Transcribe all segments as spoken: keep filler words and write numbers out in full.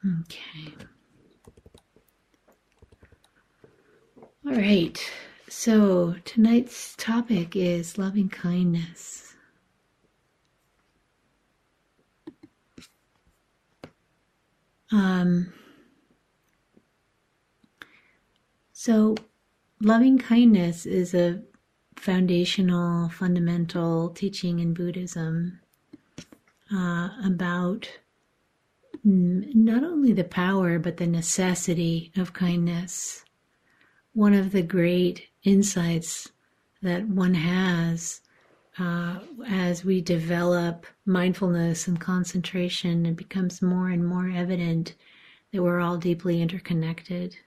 Okay. All right. So tonight's topic is loving kindness. Um, so loving kindness is a foundational, fundamental teaching in Buddhism uh, about not only the power but the necessity of kindness. One of the great insights that one has uh, as we develop mindfulness and concentration, it becomes more and more evident that we're all deeply interconnected.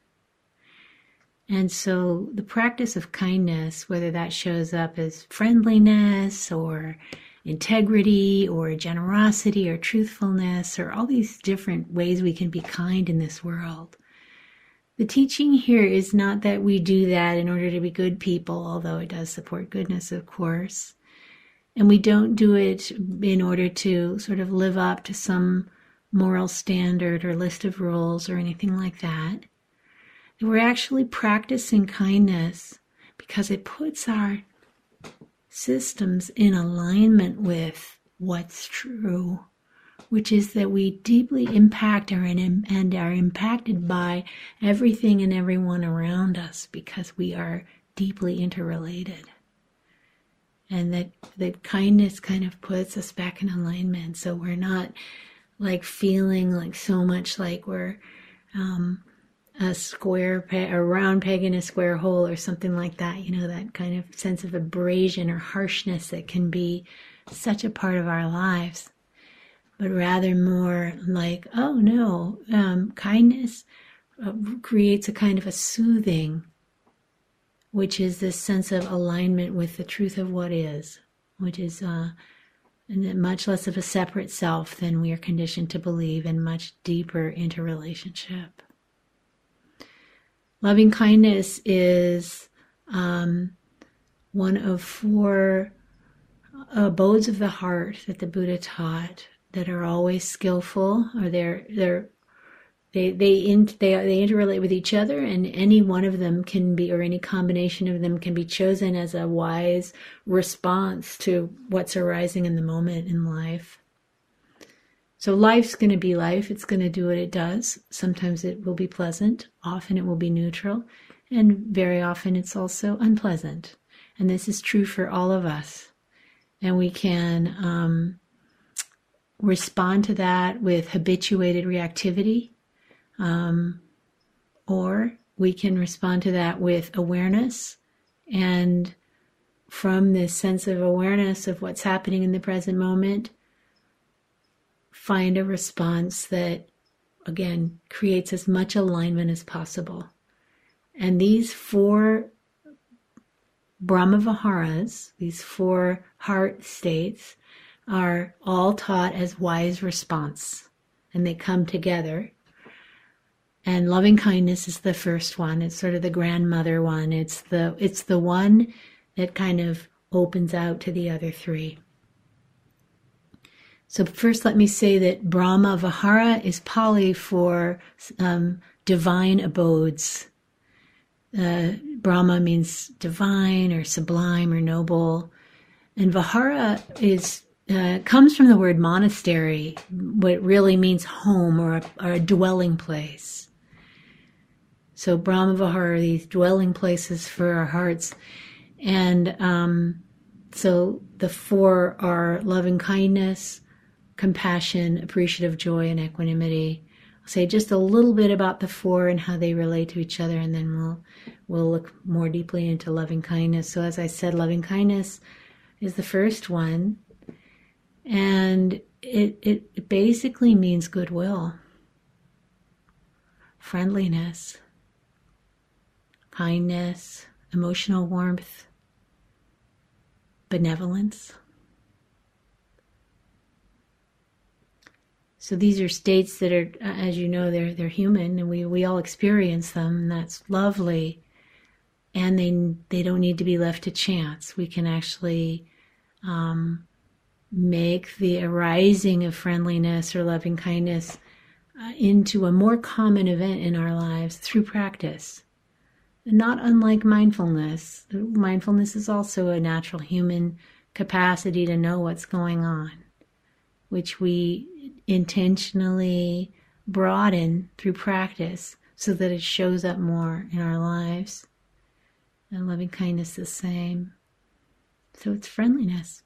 And so the practice of kindness, whether that shows up as friendliness or integrity or generosity or truthfulness or all these different ways we can be kind in this world, the teaching here is not that we do that in order to be good people, although it does support goodness, of course. And we don't do it in order to sort of live up to some moral standard or list of rules or anything like that. We're actually practicing kindness because it puts our systems in alignment with what's true, which is that we deeply impact our, and are impacted by everything and everyone around us because we are deeply interrelated. And that, that kindness kind of puts us back in alignment. So we're not like feeling like so much like we're um, a square, pe- a round peg in a square hole or something like that. You know, that kind of sense of abrasion or harshness that can be such a part of our lives. But rather more like, oh no, um, kindness uh, creates a kind of a soothing, which is this sense of alignment with the truth of what is, which is uh, much less of a separate self than we are conditioned to believe, and much deeper interrelationship. Loving kindness is um, one of four abodes of the heart that the Buddha taught that are always skillful, or they're they're They they in, they they interrelate with each other, and any one of them can be, or any combination of them can be chosen as a wise response to what's arising in the moment in life. So life's going to be life. It's going to do what it does. Sometimes it will be pleasant. Often it will be neutral. And very often it's also unpleasant. And this is true for all of us. And we can um, respond to that with habituated reactivity. Um, or we can respond to that with awareness, and from this sense of awareness of what's happening in the present moment, find a response that, again, creates as much alignment as possible. And these four Brahmaviharas, these four heart states, are all taught as wise response, and they come together. And loving kindness is the first one. It's sort of the grandmother one. It's the it's the one that kind of opens out to the other three. So first, let me say that Brahma Vihara is Pali for um, divine abodes. Uh, Brahma means divine or sublime or noble, and Vihara is uh, comes from the word monastery, what really means home or a, or a dwelling place. So Brahma Vihara are these dwelling places for our hearts. And um, so the four are loving kindness, compassion, appreciative joy, and equanimity. I'll say just a little bit about the four and how they relate to each other, and then we'll we'll look more deeply into loving kindness. So as I said, loving kindness is the first one. And it, it, it basically means goodwill, friendliness, kindness, emotional warmth, benevolence. So these are states that are, as you know, they're they're human, and we, we all experience them, and that's lovely. And they they don't need to be left to chance. We can actually um, make the arising of friendliness or loving kindness uh, into a more common event in our lives through practice. Not unlike mindfulness. Mindfulness is also a natural human capacity to know what's going on, which we intentionally broaden through practice so that it shows up more in our lives. And loving kindness the same. So it's friendliness.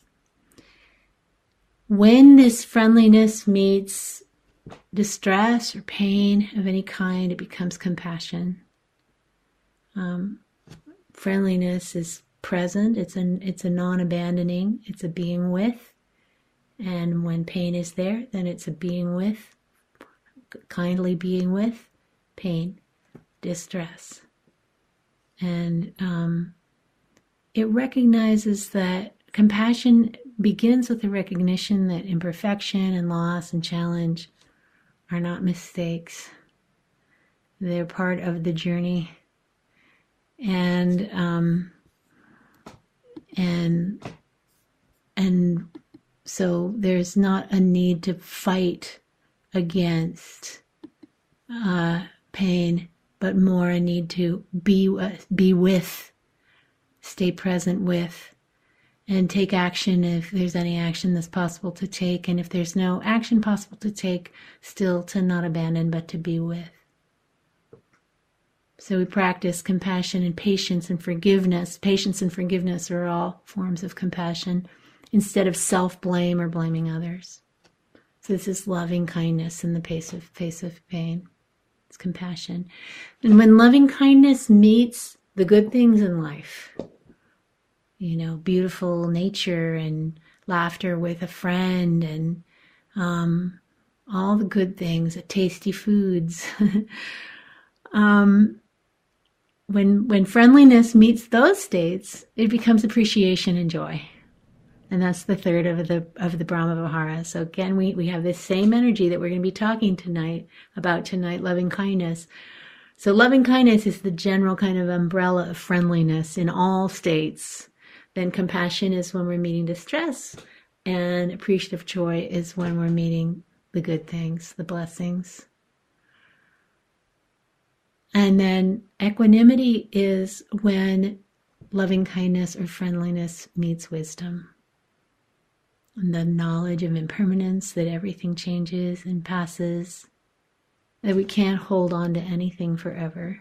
When this friendliness meets distress or pain of any kind, it becomes compassion. Um, friendliness is present. It's a, it's a non-abandoning. It's a being with. And when pain is there, then it's a being with, kindly being with pain, distress. And um, it recognizes that compassion begins with the recognition that imperfection and loss and challenge are not mistakes. They're part of the journey. And um, and and so there's not a need to fight against uh, pain, but more a need to be be with, stay present with, and take action if there's any action that's possible to take, and if there's no action possible to take, still to not abandon, but to be with. So we practice compassion and patience and forgiveness. Patience and forgiveness are all forms of compassion instead of self-blame or blaming others. So this is loving kindness in the face of, face of pain. It's compassion. And when loving kindness meets the good things in life, you know, beautiful nature and laughter with a friend and um, all the good things, tasty foods, um, When when friendliness meets those states, it becomes appreciation and joy. And that's the third of the of the Brahma Vihara. So again, we, we have this same energy that we're going to be talking tonight about tonight, loving kindness. So loving kindness is the general kind of umbrella of friendliness in all states. Then compassion is when we're meeting distress, and appreciative joy is when we're meeting the good things, the blessings. And then equanimity is when loving kindness or friendliness meets wisdom. And the knowledge of impermanence, that everything changes and passes, that we can't hold on to anything forever.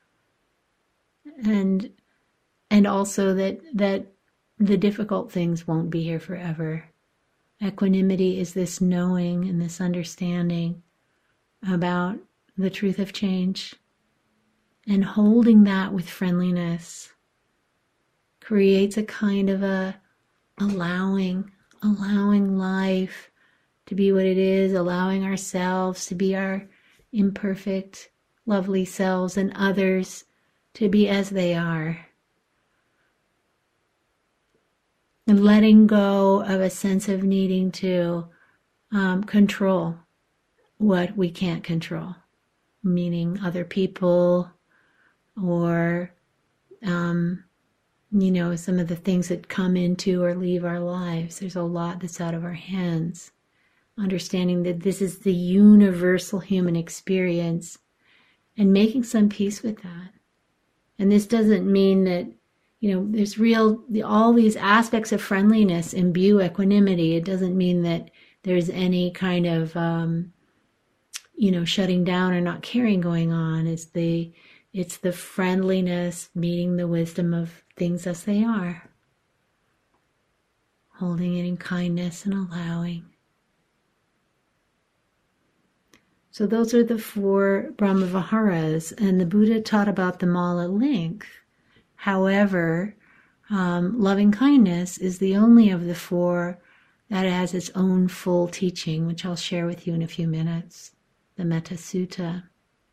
And and also that that the difficult things won't be here forever. Equanimity is this knowing and this understanding about the truth of change. And holding that with friendliness creates a kind of a allowing, allowing life to be what it is, allowing ourselves to be our imperfect, lovely selves, and others to be as they are. And letting go of a sense of needing to um, control what we can't control, meaning other people, or, um, you know, some of the things that come into or leave our lives. There's a lot that's out of our hands. Understanding that this is the universal human experience and making some peace with that. And this doesn't mean that, you know, there's real, all these aspects of friendliness imbue equanimity. It doesn't mean that there's any kind of, um, you know, shutting down or not caring going on. It's the It's the friendliness meeting the wisdom of things as they are. Holding it in kindness and allowing. So those are the four Brahma Viharas, and the Buddha taught about them all at length. However, um, loving kindness is the only of the four that has its own full teaching, which I'll share with you in a few minutes, the Metta Sutta.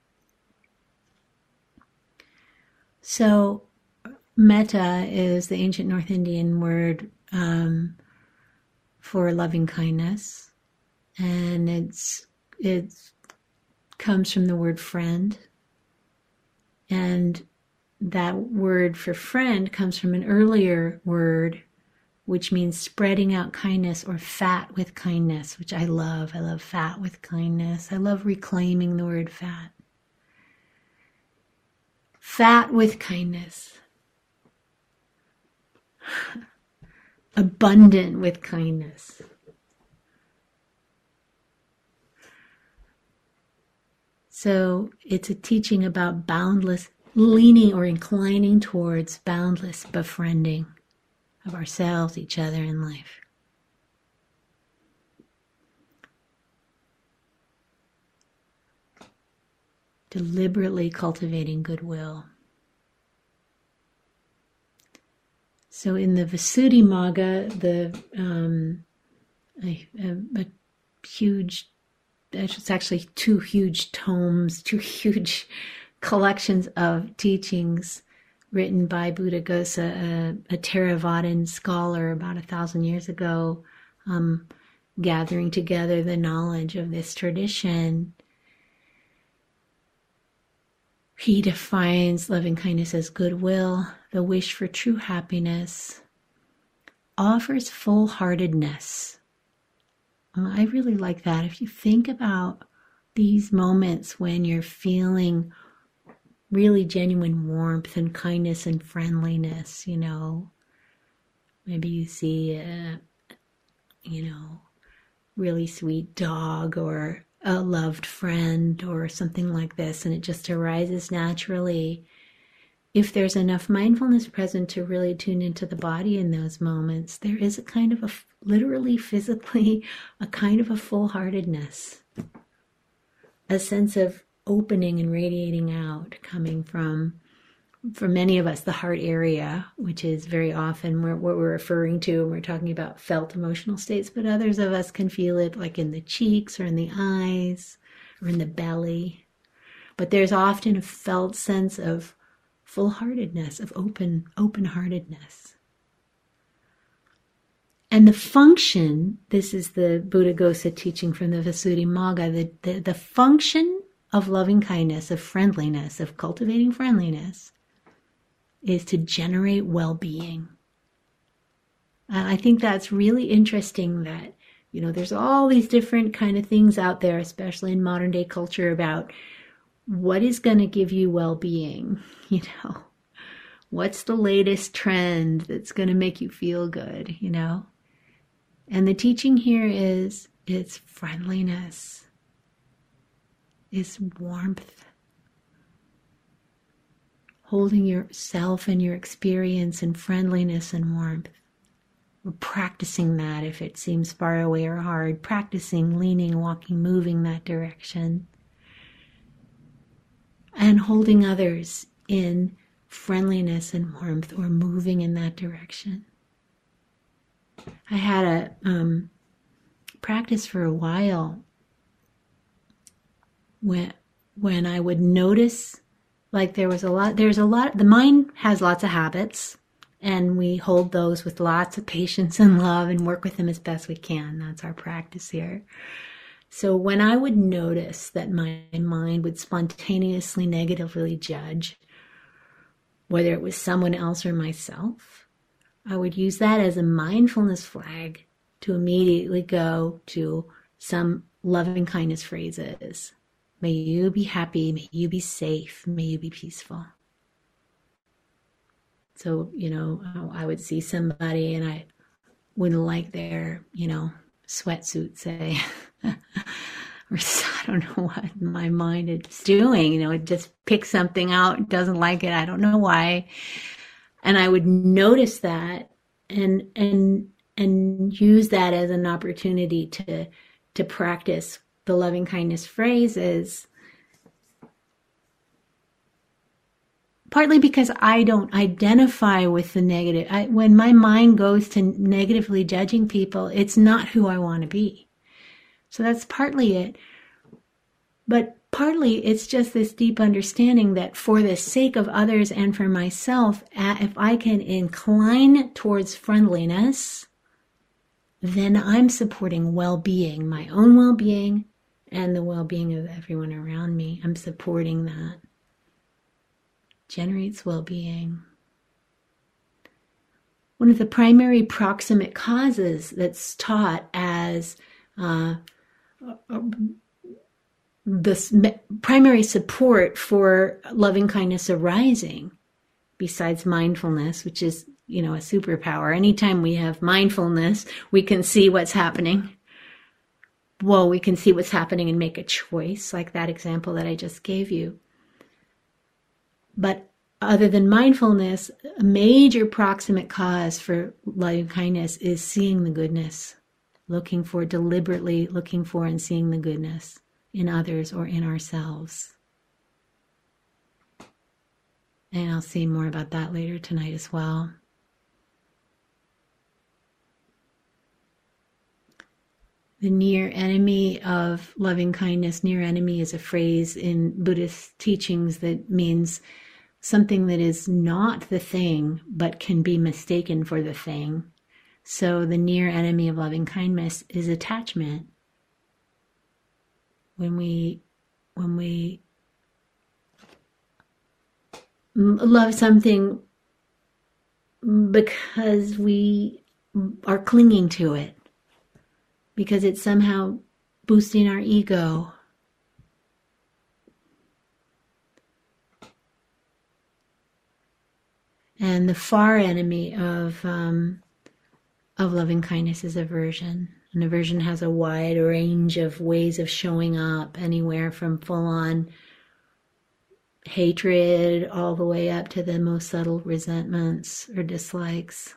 So, metta is the ancient North Indian word um, for loving kindness, and it's it comes from the word friend, and that word for friend comes from an earlier word, which means spreading out kindness, or fat with kindness, which I love. I love fat with kindness. I love reclaiming the word fat. Fat with kindness. Abundant with kindness. So it's a teaching about boundless, leaning or inclining towards boundless befriending of ourselves, each other, and life. Deliberately cultivating goodwill. So in the Visuddhimagga, the um, a, a, a huge, it's actually two huge tomes, two huge collections of teachings written by Buddhaghosa, a, a Theravadan scholar about a thousand years ago, um, gathering together the knowledge of this tradition. He defines loving kindness as goodwill, the wish for true happiness, offers full-heartedness. Uh, I really like that. If you think about these moments when you're feeling really genuine warmth and kindness and friendliness, you know, maybe you see a, you know, really sweet dog or a loved friend or something like this, and it just arises naturally. If there's enough mindfulness present to really tune into the body in those moments, there is a kind of a, literally, physically, a kind of a full-heartedness, a sense of opening and radiating out coming from, for many of us, the heart area, which is very often what we're referring to when we're talking about felt emotional states, but others of us can feel it like in the cheeks or in the eyes or in the belly. But there's often a felt sense of full-heartedness, of open, open-heartedness. And the function, this is the Buddhaghosa teaching from the Visuddhimagga, the, the, the function of loving kindness, of friendliness, of cultivating friendliness, is to generate well-being. And I think that's really interesting that, you know, there's all these different kind of things out there, especially in modern day culture, about what is going to give you well-being, you know, what's the latest trend that's going to make you feel good, you know? And the teaching here is, it's friendliness, it's warmth, holding yourself and your experience in friendliness and warmth. We're practicing that if it seems far away or hard, practicing, leaning, walking, moving that direction. And holding others in friendliness and warmth, or moving in that direction. I had a um, practice for a while when when I would notice, like there was a lot, there's a lot, the mind has lots of habits, and we hold those with lots of patience and love and work with them as best we can. That's our practice here. So when I would notice that my mind would spontaneously negatively judge, whether it was someone else or myself, I would use that as a mindfulness flag to immediately go to some loving kindness phrases. May you be happy, may you be safe, may you be peaceful. So, you know, I would see somebody and I wouldn't like their, you know, sweatsuit, say, or I don't know what my mind is doing, you know, it just picks something out, doesn't like it, I don't know why. And I would notice that and and and use that as an opportunity to to practice the loving kindness phrases. Partly because I don't identify with the negative. I, when my mind goes to negatively judging people, it's not who I want to be. So that's partly it. But partly it's just this deep understanding that for the sake of others and for myself, if I can incline towards friendliness, then I'm supporting well-being, my own well-being and the well-being of everyone around me. I'm supporting that. Generates well-being. one of the primary proximate causes that's taught as uh, the primary support for loving kindness arising, besides mindfulness, which is, you know, a superpower. Anytime we have mindfulness, we can see what's happening. Well, we can see what's happening and make a choice, like that example that I just gave you. But other than mindfulness, a major proximate cause for loving kindness is seeing the goodness, looking for, deliberately looking for and seeing the goodness in others or in ourselves. And I'll say more about that later tonight as well. The near enemy of loving kindness, near enemy is a phrase in Buddhist teachings that means something that is not the thing, but can be mistaken for the thing. So the near enemy of loving kindness is attachment. When we, when we love something because we are clinging to it, because it's somehow boosting our ego. And the far enemy of um, of loving kindness is aversion. And aversion has a wide range of ways of showing up, anywhere from full-on hatred all the way up to the most subtle resentments or dislikes.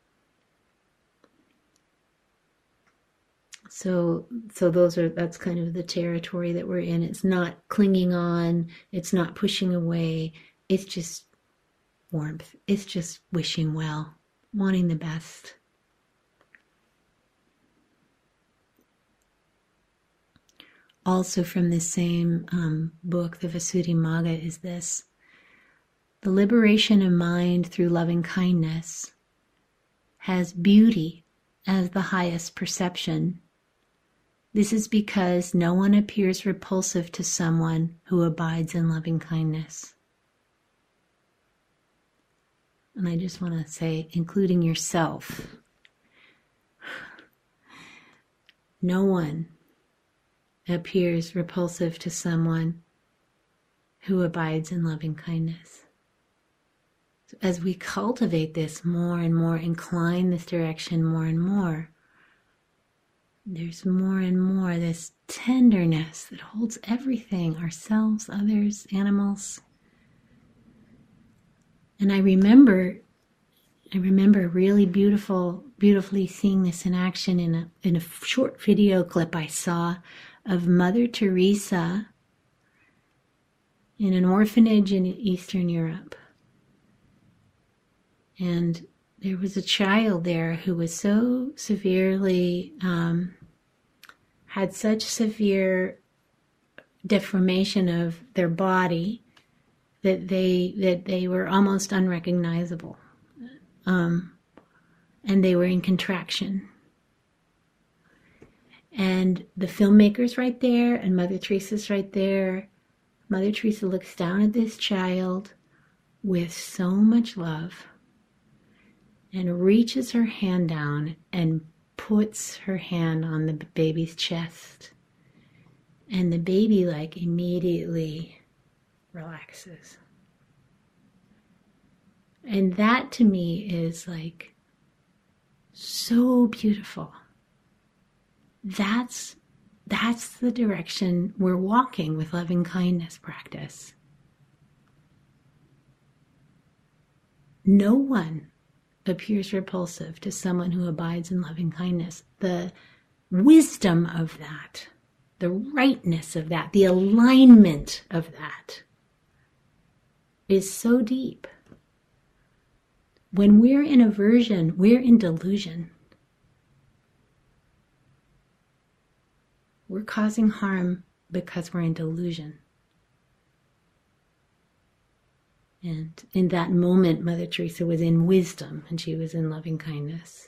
So, so those are, that's kind of the territory that we're in. It's not clinging on, it's not pushing away, it's just warmth. It's just wishing well, wanting the best. Also from this same um, book, the Visuddhimagga, is this: the liberation of mind through loving kindness has beauty as the highest perception. This is because no one appears repulsive to someone who abides in loving kindness. And I just want to say, including yourself, no one appears repulsive to someone who abides in loving kindness. So as we cultivate this more and more, incline this direction more and more, there's more and more this tenderness that holds everything, ourselves, others, animals. And I remember, I remember really beautiful, beautifully seeing this in action in a in a short video clip I saw of Mother Teresa in an orphanage in Eastern Europe. And there was a child there who was so severely, um, had such severe deformation of their body that they that they were almost unrecognizable, um, and they were in contraction. And the filmmaker's right there, and Mother Teresa's right there. Mother Teresa looks down at this child with so much love and reaches her hand down and puts her hand on the baby's chest. And the baby, like, immediately relaxes. And that to me is like so beautiful. That's that's the direction we're walking with loving kindness practice. No one appears repulsive to someone who abides in loving kindness. The wisdom of that, the rightness of that, the alignment of that is so deep. When we're in aversion, we're in delusion. We're causing harm because we're in delusion. And in that moment, Mother Teresa was in wisdom and she was in loving kindness.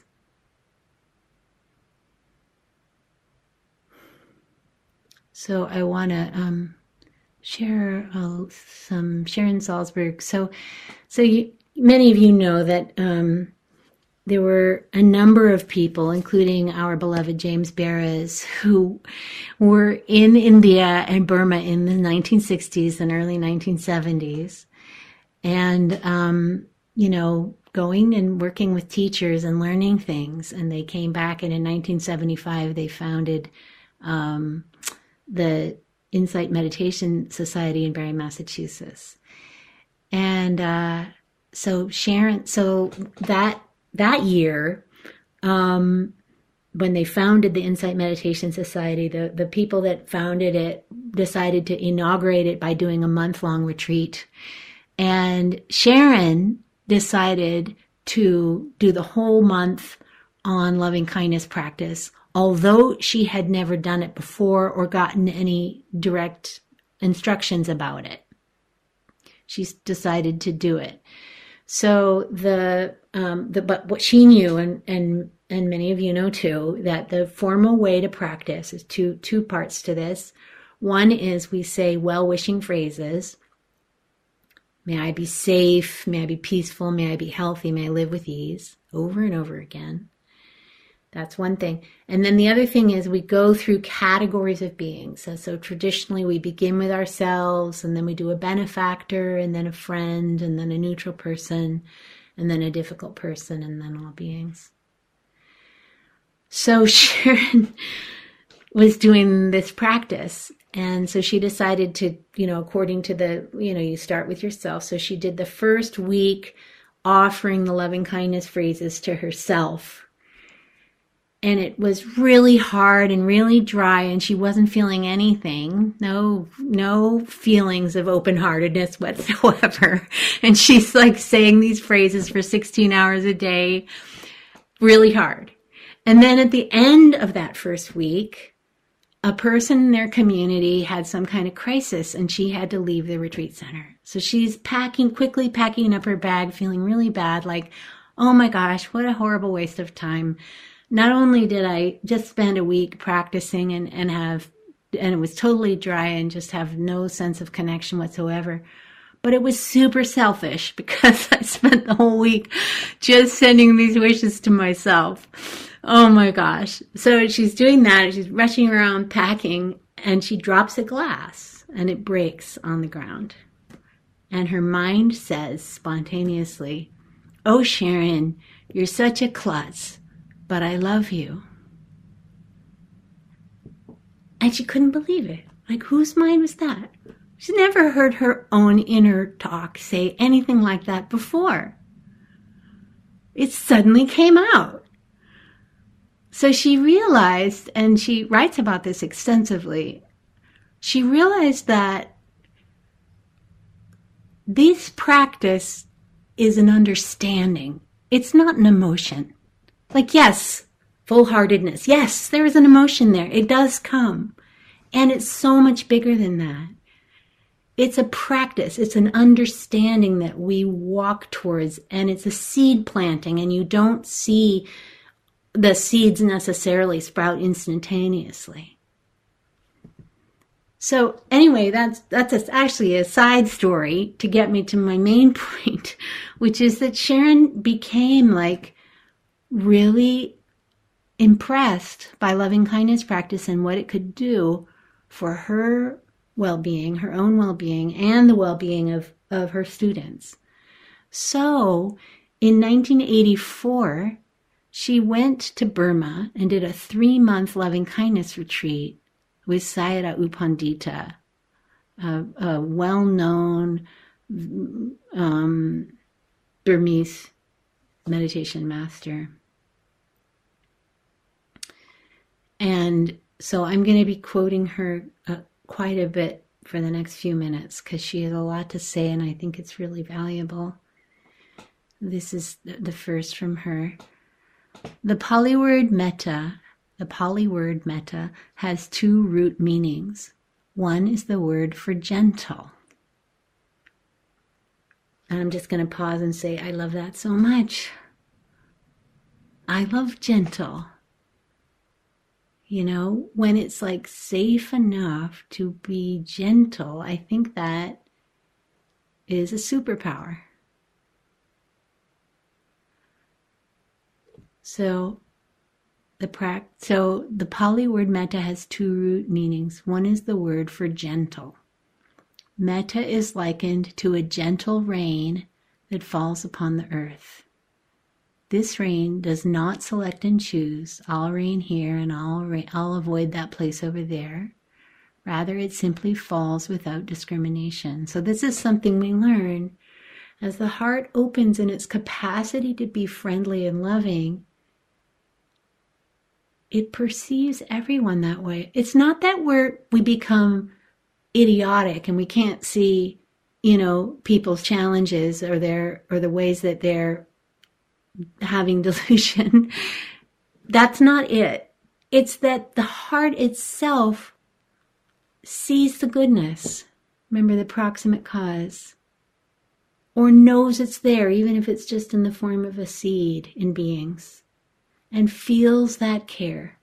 So I want to um, share uh, some Sharon Salzberg. So, so you, many of you know that um, there were a number of people, including our beloved James Baraz, who were in India and Burma in the nineteen sixties and early nineteen seventies. And, um, you know, going and working with teachers and learning things. And they came back, and in nineteen seventy-five, they founded um, the Insight Meditation Society in Barre, Massachusetts. And uh, so Sharon, so that that year, um, when they founded the Insight Meditation Society, the, the people that founded it decided to inaugurate it by doing a month-long retreat. And Sharon decided to do the whole month on loving kindness practice, although she had never done it before or gotten any direct instructions about it. She decided to do it. So the um, the but what she knew, and and and many of you know too, that the formal way to practice is two two parts to this. One is we say well-wishing phrases. May I be safe, may I be peaceful, may I be healthy, may I live with ease, over and over again. That's one thing. And then the other thing is we go through categories of beings. So, so traditionally we begin with ourselves, and then we do a benefactor, and then a friend, and then a neutral person, and then a difficult person, and then all beings. So Sharon was doing this practice. And so she decided to, you know, according to the, you know, you start with yourself. So she did the first week offering the loving kindness phrases to herself. And it was really hard and really dry, and she wasn't feeling anything. No, no feelings of open-heartedness whatsoever. And she's like saying these phrases for sixteen hours a day, really hard. And then at the end of that first week, a person in their community had some kind of crisis, and she had to leave the retreat center. So she's packing, quickly packing up her bag, feeling really bad, like, oh my gosh, what a horrible waste of time. Not only did I just spend a week practicing and, and have, and it was totally dry and just have no sense of connection whatsoever, but it was super selfish because I spent the whole week just sending these wishes to myself. Oh my gosh. So she's doing that. She's rushing around packing, and she drops a glass and it breaks on the ground. And her mind says spontaneously, oh, Sharon, you're such a klutz, but I love you. And she couldn't believe it. Like, whose mind was that? She's never heard her own inner talk say anything like that before. It suddenly came out. So she realized, and she writes about this extensively, she realized that this practice is an understanding. It's not an emotion. Like, yes, full-heartedness. Yes, there is an emotion there. It does come. And it's so much bigger than that. It's a practice. It's an understanding that we walk towards, and it's a seed planting, and you don't see the seeds necessarily sprout instantaneously. So anyway, that's that's a, actually a side story to get me to my main point, which is that Sharon became like really impressed by loving kindness practice and what it could do for her well-being, her own well-being, and the well-being of, of her students. So in nineteen eighty-four, she went to Burma and did a three-month loving kindness retreat with Sayadaw U Pandita, a, a well-known um, Burmese meditation master. And so I'm going to be quoting her uh, quite a bit for the next few minutes because she has a lot to say, and I think it's really valuable. This is the first from her. The Pali word metta, the Pali word metta has two root meanings. One is the word for gentle. And I'm just going to pause and say, I love that so much. I love gentle. You know, when it's like safe enough to be gentle, I think that is a superpower. So the pra- so the Pali word metta has two root meanings. One is the word for gentle. Metta is likened to a gentle rain that falls upon the earth. This rain does not select and choose, I'll rain here and I'll, rain, I'll avoid that place over there. Rather, it simply falls without discrimination. So this is something we learn as the heart opens in its capacity to be friendly and loving. It perceives everyone that way. It's not that we're we become idiotic and we can't see, you know, people's challenges or their or the ways that they're having delusion. That's not it. It's that the heart itself sees the goodness. Remember the proximate cause. Or knows it's there, even if it's just in the form of a seed in beings. And feels that care.